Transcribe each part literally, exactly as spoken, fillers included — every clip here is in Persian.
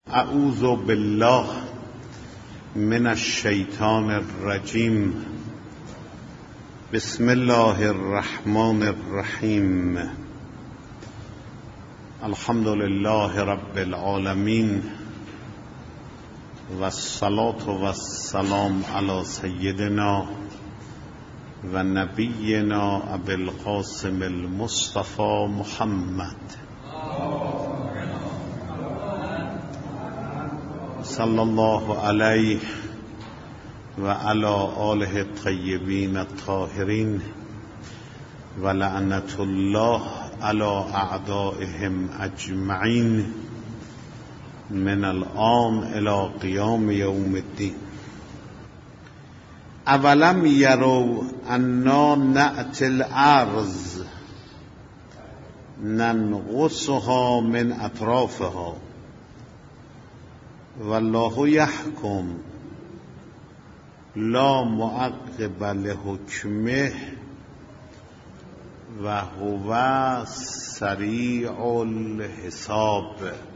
اعوذ بالله من الشیطان الرجیم. بسم الله الرحمن الرحیم. الحمد لله رب العالمین و الصلاة و السلام علی سیدنا و نبینا ابی القاسم المصطفى محمد صلی الله علیه و علی آله الطیبین الطاهرین و لعنت الله علی اعدائهم اجمعین من الآن الی قیام یوم الدین. اولم یروا انا نأتی الارض ننقصها من اطرافها والله یحکم لا معقب لحکمه و هو سریع الحساب.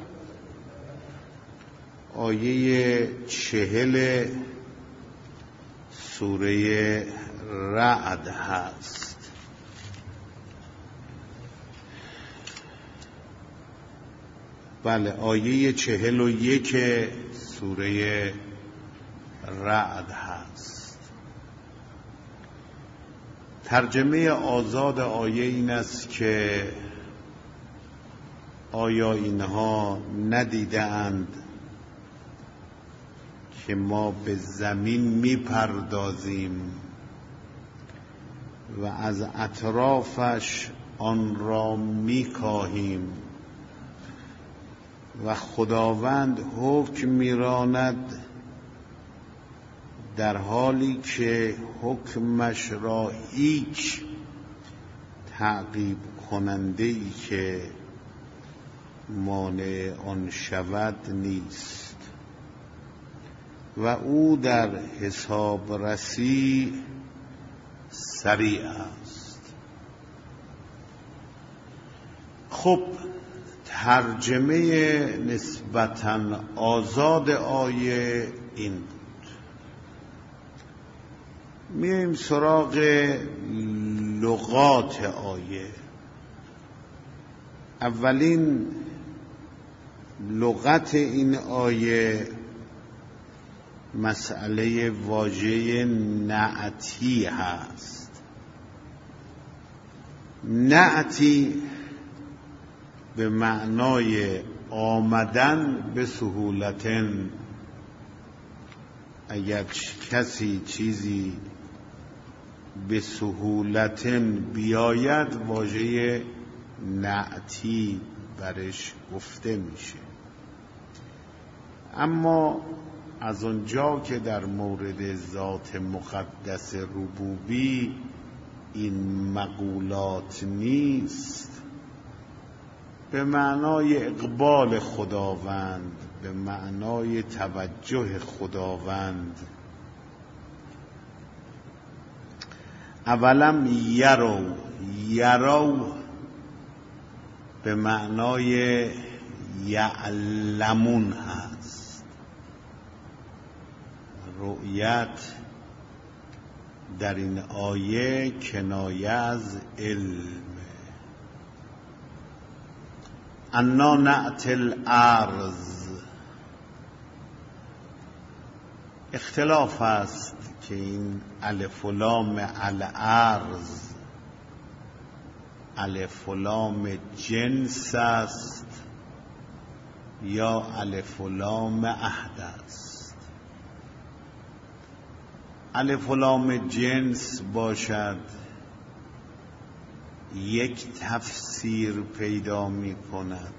آیه چهل سوره رعد هست. بله، آیه چهل و یک سوره رعد هست. ترجمه آزاد آیه این است که آیا اینها ندیدند که ما به زمین میپردازیم و از اطرافش آن را میکاهیم و خداوند حکم میراند در حالی که حکمش را هیچ تعقیب کننده ای که مانع آن شود نیست و او در حساب رسی سریع است. خب، ترجمه نسبتاً آزاد آیه این بود. میایم سراغ لغات آیه. اولین لغت این آیه مسئله واژه نعتی هست. نعتی به معنای آمدن به سهولتن. اگر کسی چیزی به سهولتن بیاید واژه نعتی برش گفته میشه. اما از اونجا که در مورد ذات مقدس ربوبی این مقولات نیست، به معنای اقبال خداوند، به معنای توجه خداوند. اولم یرو، یرو به معنای یعلمون هست. رؤیت در این آیه کنایه از علم. انا نأتی الارض، اختلاف است که این الف و لام الارض الف و لام جنس است یا الف و لام عهد است. الف و لام جنس باشد یک تفسیر پیدا می کند.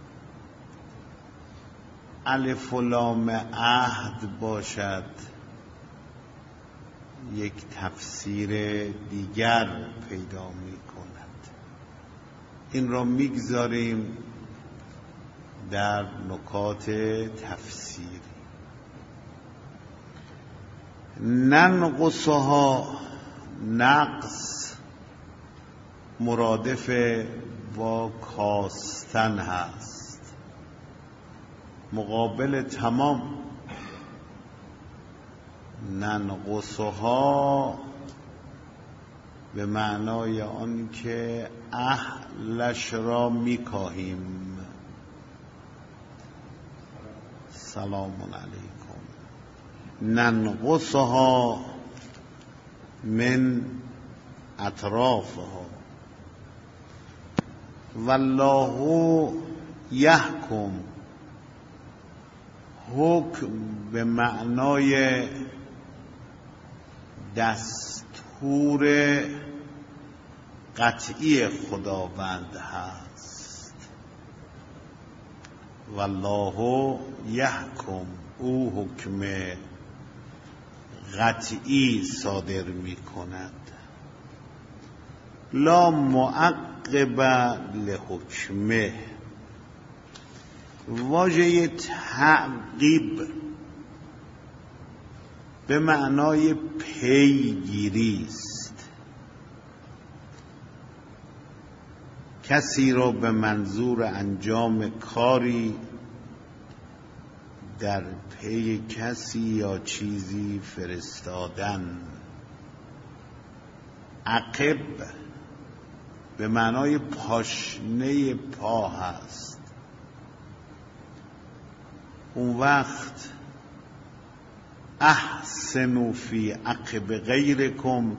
الف و لام عهد باشد یک تفسیر دیگر پیدا می کند. این را میگذاریم در نکات تفسیری. ننقصها، نقص مرادف با کاستن هست. مقابل تمام. ننقصها به معنای آن که اهلش را میکاهیم. سلام علیکم. ننقصها من اطرافها والله یحکم. حکم به معنای دستور قطعی خداوند هست. والله یحکم، او حکم قطعی صادر می کند. لا معقب لحکمه. واژه تعقیب به معنای پیگیری است. کسی را به منظور انجام کاری در پی کسی یا چیزی فرستادن. عقب به معنای پاشنه پا هست. اون وقت احسنوا فی عقب غیرکم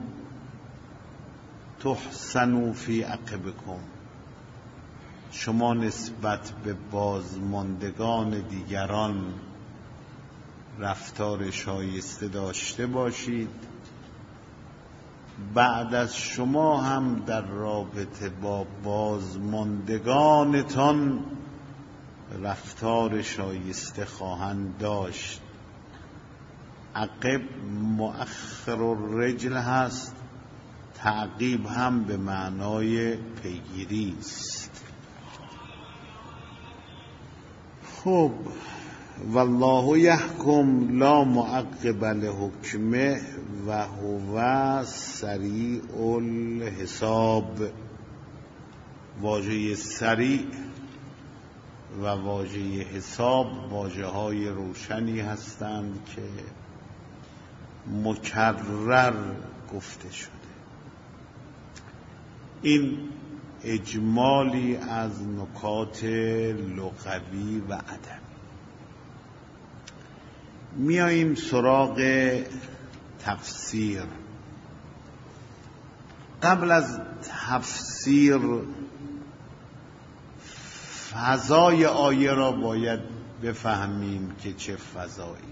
تحسنوا فی عقبکم. شما نسبت به بازماندگان دیگران رفتار شایسته داشته باشید، بعد از شما هم در رابطه با بازماندگانتان رفتار شایسته خواهند داشت. عقب مؤخر الرجل هست، تعقیب هم به معنای پیگیری است. خب والله یحکم لا معقب لحکمه و هو سریع الحساب. واژه سریع و واژه حساب واژه های روشنی هستند که مکرر گفته شده. این اجمالی از نکات لغوی و ادبی. میاییم سراغ تفسیر. قبل از تفسیر فضای آیه را باید بفهمیم که چه فضایی.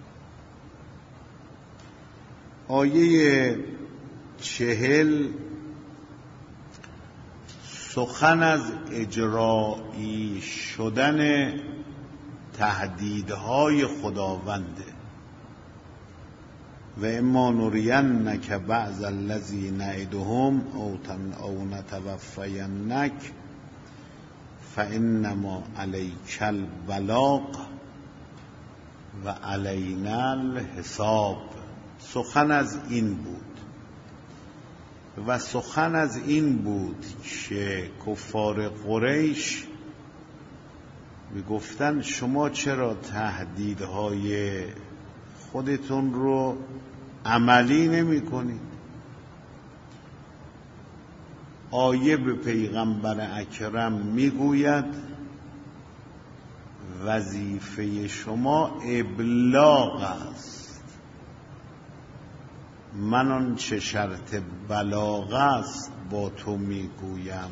آیه چهل سخن از اجرایی شدن تهدیدهای خداونده. و اما نرینک بعض الذی نعدهم او تن او نتوفینک فانما علیک البلاغ و علینا الحساب. سخن از این بود و سخن از این بود که کفار قریش میگفتن شما چرا تهدیدهای خودتون رو عملی نمی کنید؟ آیه به پیغمبر اکرم میگوید وظیفه شما ابلاغ است. من آن چه شرط بلاغ است با تو میگویم،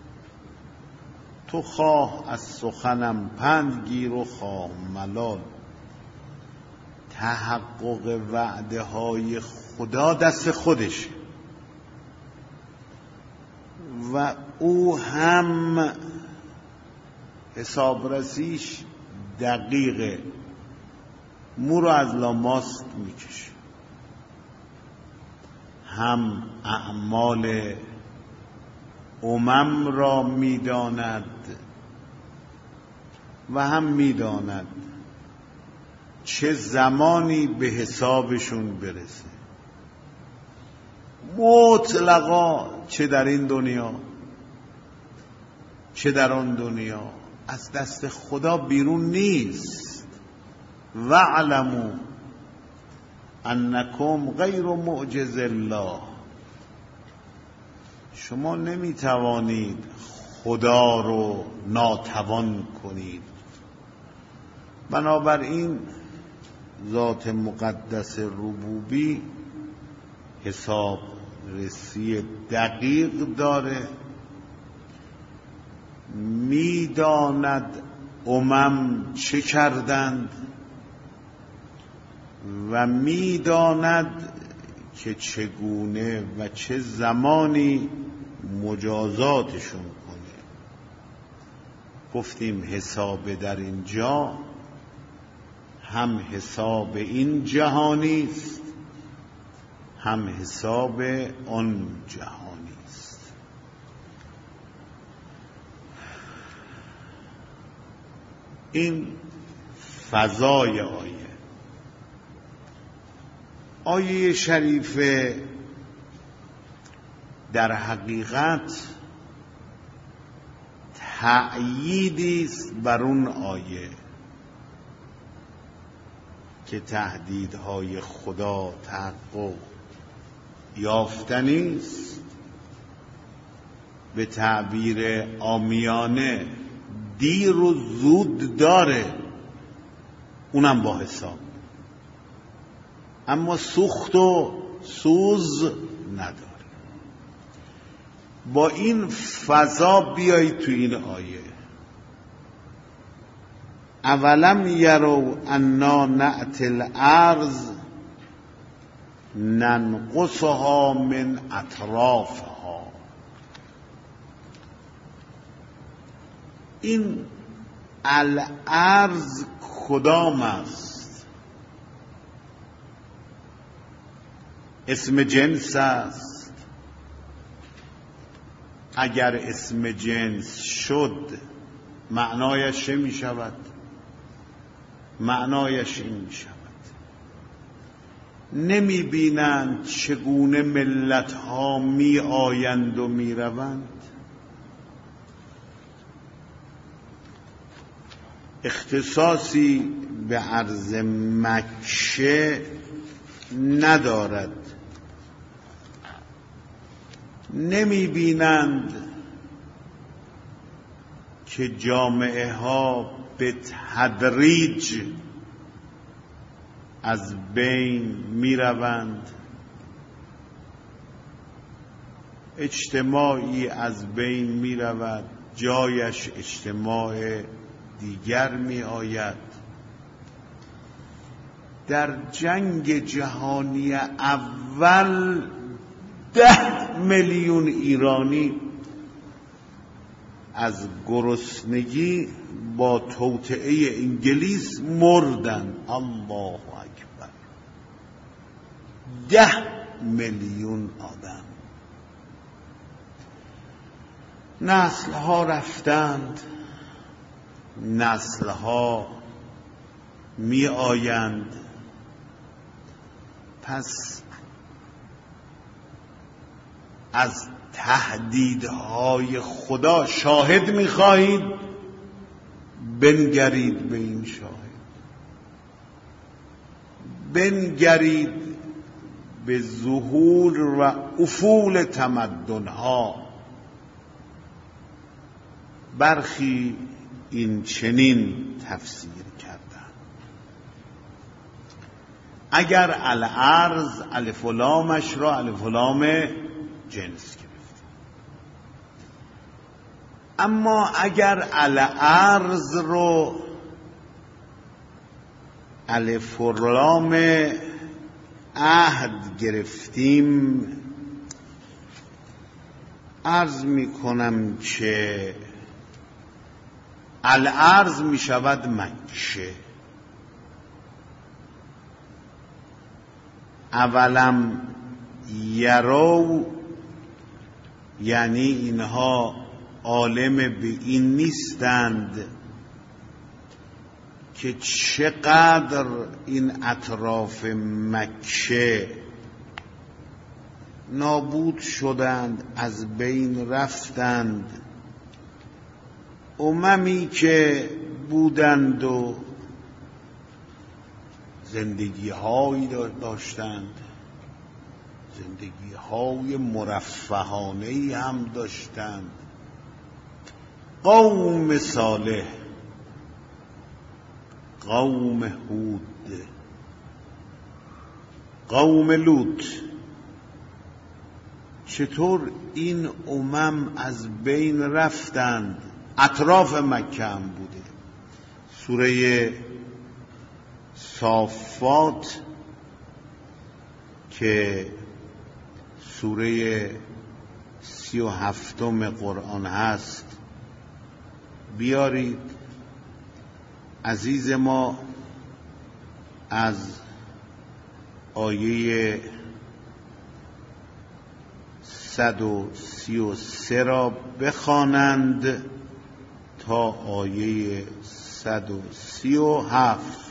تو خواه از سخنم پند گیر و خواه ملال. تحقق وعده های خدا دست خودشه و او هم حسابرسیش دقیقه، مو رو از لاماست میکشه. هم اعمال امم را میداند و هم میداند چه زمانی به حسابشون برسه. مطلقا چه در این دنیا چه در آن دنیا از دست خدا بیرون نیست. واعلموا انکم غیر معجز الله. شما نمیتوانید خدا رو ناتوان کنید. بنابراین ذات مقدس ربوبی حساب رسی دقیق داره، میداند امم چه کردند و میداند که چگونه و چه زمانی مجازاتشون کنه. گفتیم حساب در اینجا هم حساب این جهانی است هم حساب آن جهانی است. این فضای آیه. آیه شریفه در حقیقت تأییدی است بر اون آیه که تهدیدهای خدا تحقق یافتنی است. به تعبیر عامیانه دیر و زود داره، اونم با حساب، اما سوخت و سوز نداره. با این فضا بیایید تو این آیه. اولم یرو انا نأتی الارض ننقصها من اطرافها. این الارض کدام است؟ اسم جنس است. اگر اسم جنس شد معنایش چه می شود؟ معنایش این می شود نمی بینند چگونه ملت ها می آیند و می روند. اختصاصی به عرض مکه ندارد. نمی بینند که جامعه ها به تدریج از بین می روند. اجتماعی از بین می رود، جایش اجتماع دیگر می آید. در جنگ جهانی اول ده میلیون ایرانی از گرسنگی با توطئه انگلیس مردن. الله اکبر. ده میلیون آدم. نسل ها رفتند، نسل ها می آیند. پس از تهدیدهای خدا شاهد می خواهید؟ بنگرید به این شاهد، بنگرید به ظهور و افول تمدنها. برخی این چنین تفسیر کردن. اگر الارض الف و لامش را الف و لام جنس گرفت، اما اگر الارض رو الف و لام عهد گرفتیم، عرض می کنم که الارض می شود مکه. اولم یرو یعنی اینها عالم به این نیستند که چقدر این اطراف مکه نابود شدند، از بین رفتند. اممی که بودند و زندگی هایی داشتند، زندگی های مرفهانه‌ای هم داشتند. قوم صالح، قوم هود، قوم لوط، چطور این امم از بین رفتند؟ اطراف مکه هم بوده. سوره صافات که سوره سی و هفتم قرآن هست بیارید. عزیز ما از آیه صد و سی و سه را بخوانند تا آیه صد و سی و هفت.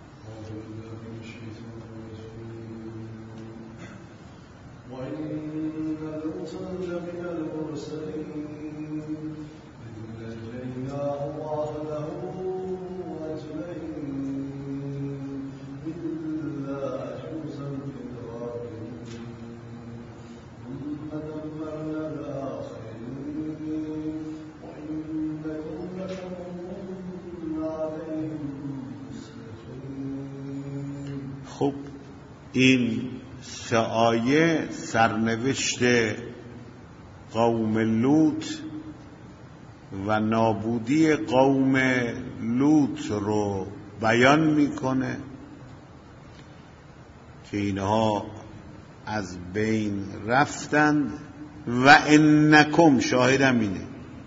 خب این سه آیه سرنوشت قوم لوط و نابودی قوم لوط رو بیان میکنه که اینها از بین رفتند. و انکم، شاهدم اینه،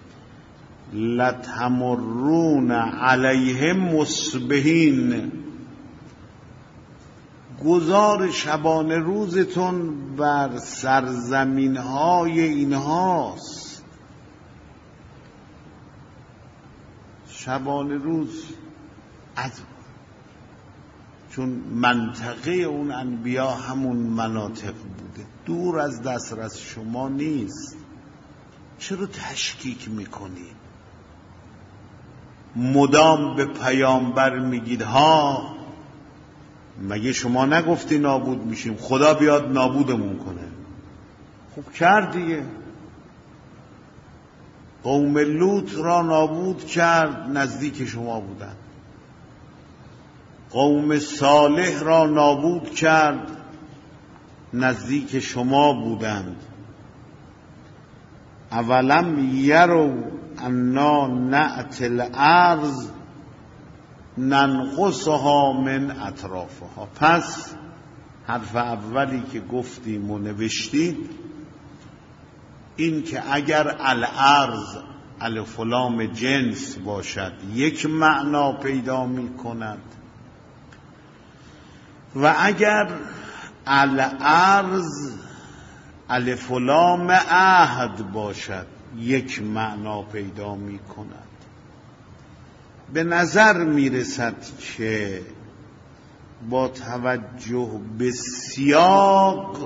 لتمرون علیهم مصبحین، گذار شبانه روزتون بر سرزمین های اینهاست. شبانه روز از چون منطقه اون انبیا همون مناطق بوده، دور از دسترس شما نیست. چرا تشکیک میکنید؟ مدام به پیامبر میگید ها مگه شما نگفتی نابود میشیم؟ خدا بیاد نابودمون کنه. خب کرد دیگه. قوم لوط را نابود کرد، نزدیک شما بودند. قوم صالح را نابود کرد، نزدیک شما بودند. اولم یرو انا نأتی الارض ننقصها من اطرافها. پس حرف اولی که گفتیم و نوشتید این که اگر الارض الف و لام جنس باشد یک معنا پیدا می کند و اگر الارض الف و لام عهد باشد یک معنا پیدا می کند. به نظر می رسد که با توجه به سیاق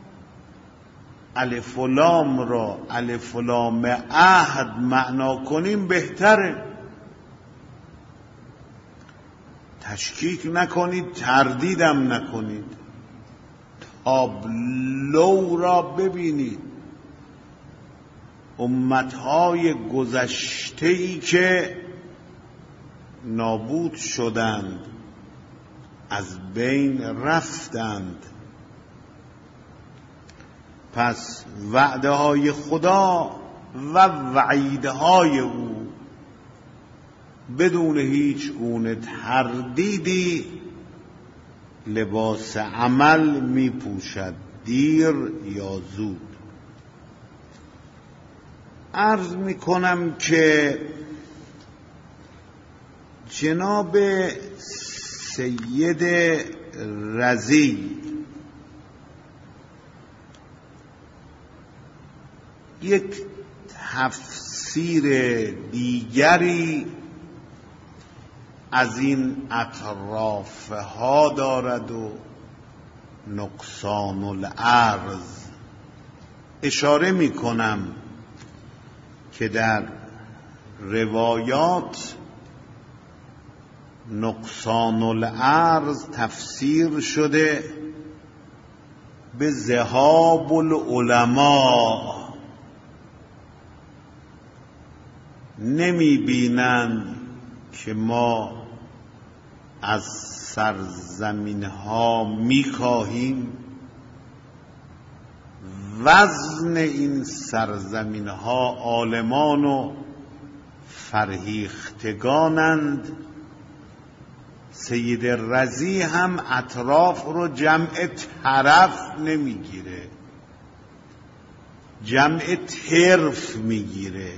الف و لام را الف و لام عهد معنا کنیم بهتره. تشکیک نکنید، تردیدم نکنید، تابلو را ببینید. امتهای گذشته‌ای که نابود شدند، از بین رفتند. پس وعده های خدا و وعیده های او بدون هیچ گونه تردیدی لباس عمل می پوشد، دیر یا زود. عرض می کنم که جناب سید رضی یک تفسیر دیگری از این اطرافها دارد و نقصان الارض. اشاره می کنم که در روایات نقصان الارض تفسیر شده به ذهاب العلماء. نمی بینند که ما از سرزمین ها می کاهیم، وزن این سرزمین ها عالمان و فرهیختگانند. سید رضی هم اطراف رو جمع طرف نمیگیره، جمع طرف میگیره.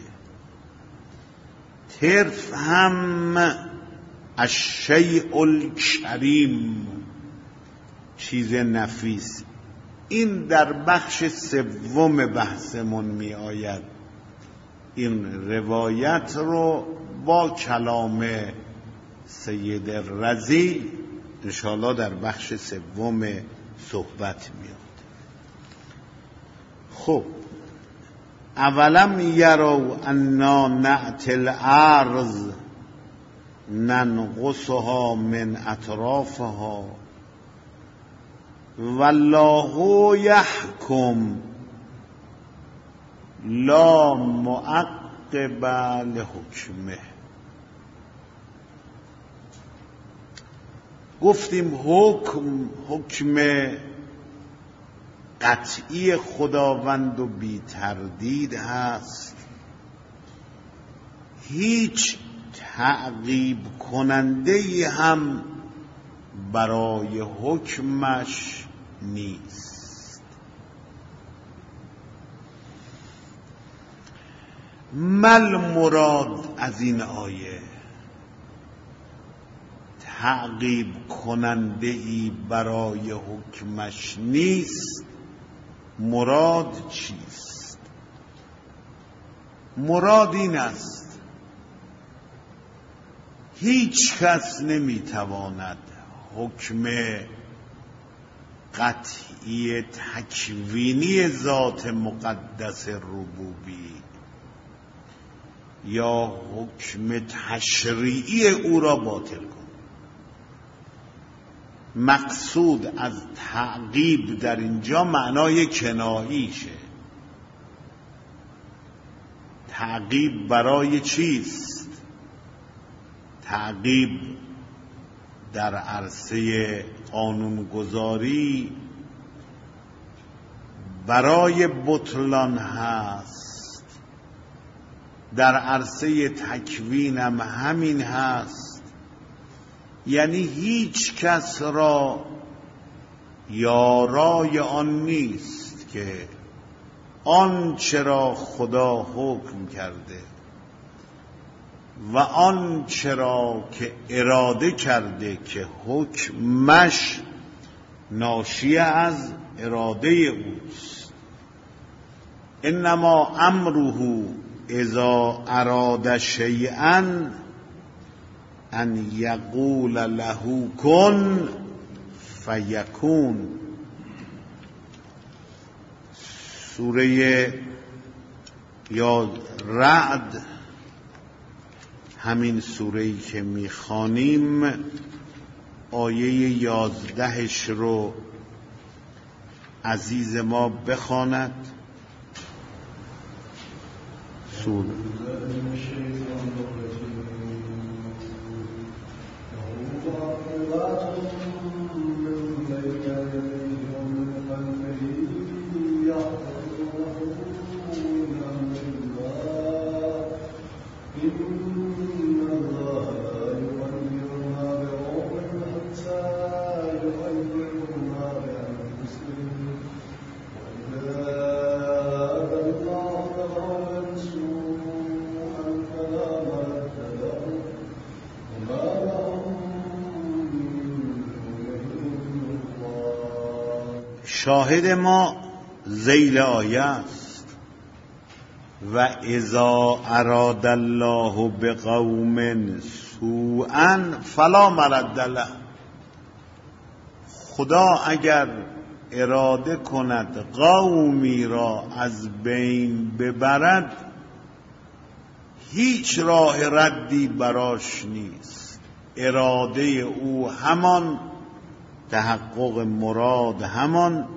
طرف هم الشیء الکریم، چیز نفیس. این در بخش سوم بحثمون می آید. این روایت رو با کلام سید رضی انشاءالله در بخش سوم صحبت میاد. خب اولم یروا انا نأتی الارض ننقصها من اطرافها والله یحکم لا معقب لحکمه. گفتیم حکم حکم قطعی خداوند و بی تردید هست، هیچ تعقیب کننده ای هم برای حکمش نیست. مل مراد از این آیه؟ تعقیب کننده ای برای حکمش نیست، مراد چیست؟ مراد این است هیچ کس نمیتواند حکم قطعی تکوینی ذات مقدس ربوبی یا حکم تشریعی او را باطل کند. مقصود از تعقیب در اینجا معنای کناییشه. تعقیب برای چیست؟ تعقیب در عرصه قانونگذاری برای بطلان هست، در عرصه تکوین هم همین هست. یعنی هیچ کس را یارای آن نیست که آنچه را خدا حکم کرده و آنچه را که اراده کرده که حکمش ناشی از اراده اوست. انما امره اذا اراد شیئا ان یقول له کن فیکون. سوره یا رعد، همین سوره‌ای که میخوانیم، آیه یازدهش رو عزیز ما بخواند. سوره شاهد ما ذیل آیه است. و اذا اراد الله بقوم سوءا فلا مرد له. خدا اگر اراده کند قومی را از بین ببرد، هیچ راه ردی براش نیست. اراده او همان، تحقق مراد همان،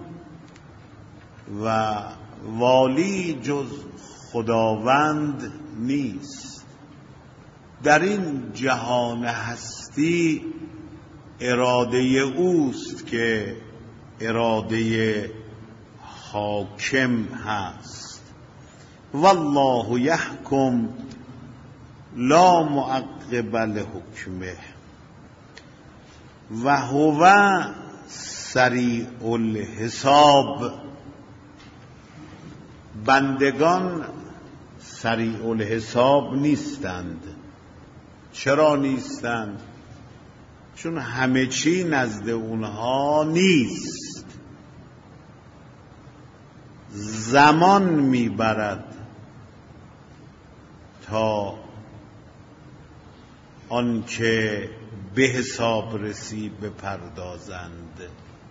و والی جز خداوند نیست. در این جهان هستی اراده اوست که اراده حاکم هست. والله یحکم لا معقب لحکمه و هو سریع الحساب. بندگان سریع الحساب نیستند. چرا نیستند؟ چون همه چی نزد اونها نیست. زمان میبرد تا آنکه به حساب رسی بپردازند.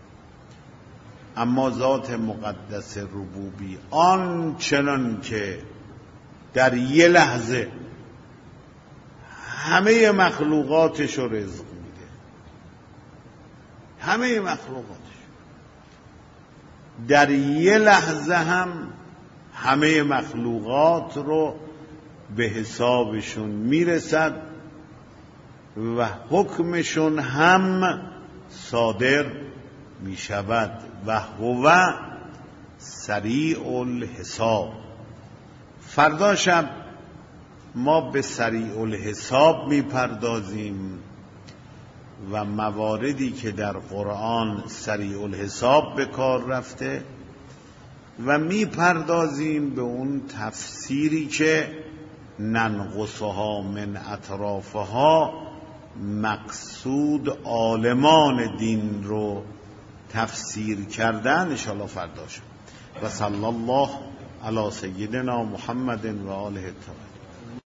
اما ذات مقدس ربوبی آن چنان که در یه لحظه همه مخلوقاتش رو رزق میده، همه مخلوقاتش در یه لحظه هم همه مخلوقات رو به حسابشون میرسد و حکمشون هم صادر میشود. و هو سریع الحساب. فردا شب ما به سریع الحساب میپردازیم و مواردی که در قرآن سریع الحساب به کار رفته و میپردازیم به اون تفسیری که ننقصها من اطرافها مقصود عالمان دین رو تفسیر کردن. انشاءالله فردا شد. و صلی الله علی سیدنا محمد و آله الطاهرین.